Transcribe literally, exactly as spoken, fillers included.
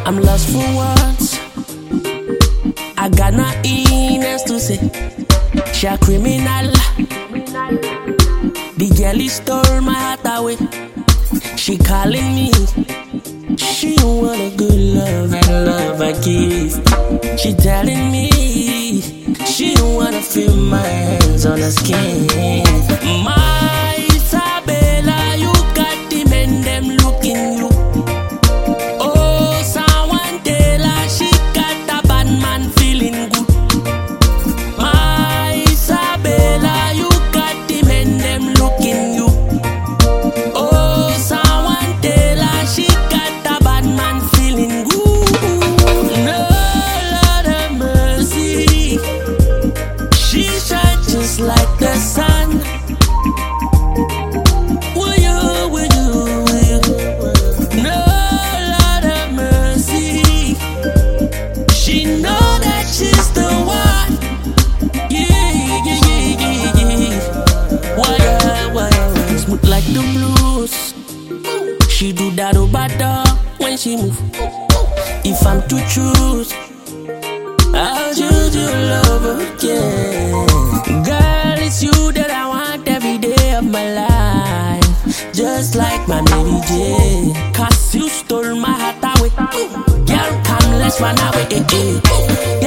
I'm lost for words. I got nothing else to say. She a criminal. The girl he stole my heart away. She calling me. She want a good love and love I give. She telling me she wanna feel my hands on her skin. My Isabella, you got the men them looking you. Oh, someone tell her she got a bad man feeling good. My Isabella, you got the men them looking you. Oh, someone tell her she got a bad man feeling good. No, Lord have mercy. She shine just like the sun. Will you, will you, will you? No, Lord have mercy. She know that she's the one. Yeah, yeah, yeah, yeah, yeah. Why, why, why? Smooth like the blues. She do that over dog when she move. If I'm to choose, I'll choose your love again. Girl, it's you that I want every day of my life. Just like my Mary J. Cause you stole my heart away. Girl, come, let's run away.